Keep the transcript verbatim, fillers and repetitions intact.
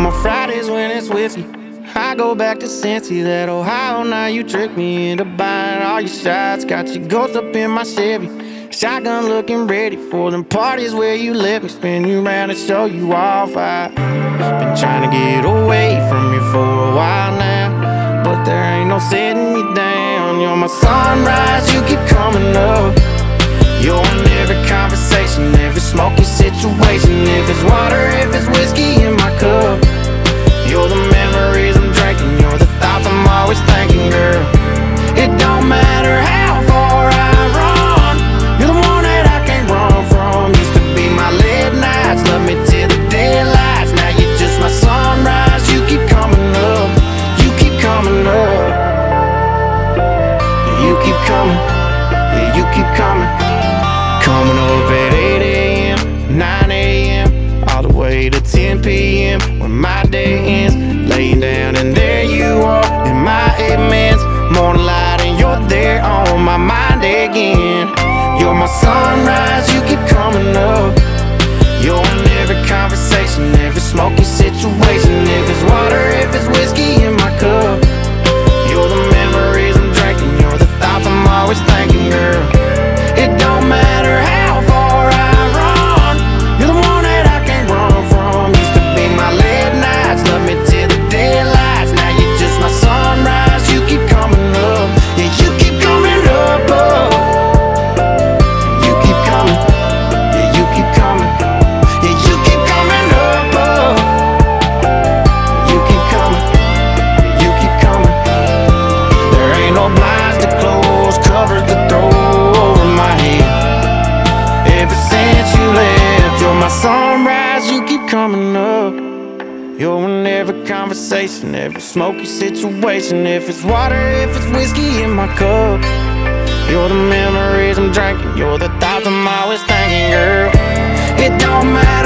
my Fridays when it's whiskey, I go back to Cincy, that Ohio. Now you tricked me into buying all your shots. Got your ghost up in my Chevy, shotgun looking ready for them parties where you let me spin you around and show you off. I've been trying to get away from you for a while now, but there ain't no setting me down. You're my sunrise, you keep coming up. You're in every conversation, every smoky situation. If it's water, if it's whiskey in my cup, you're the memories I'm drinking, you're the thoughts I'm always thinking, girl. It don't matter how far I run, you're the one that I can't run from. Used to be my late nights, love me till the daylights. Now you're just my sunrise, you keep coming up, you keep coming up. You keep coming, yeah, you keep coming. Coming up at eight A M, nine A M, all the way to ten P M when my day ends. Laying down and there you are in my amens. Morning light and you're there on my mind again. You're my sunrise, you keep coming up. You're in every conversation, every smoky situation. If it's water, if it's whiskey in my cup, you're the memories I'm drinking, you're the thoughts I'm always thinking, girl. It don't matter how far I run, you're the one that I can't run from. Used to be my late nights, love me till the daylights. Now you're just my sunrise, you keep coming up. Yeah, you keep coming up, oh. You keep coming, yeah, you keep coming. Yeah, you keep coming up, oh. You keep coming, yeah, you keep coming. There ain't no blinds to close, covers to throw over my head. Ever since you left, you're my sunrise, you keep coming up. You're in every conversation, every smoky situation. If it's water, if it's whiskey in my cup, you're the memories I'm drinking, you're the thoughts I'm always thinking, girl. It don't matter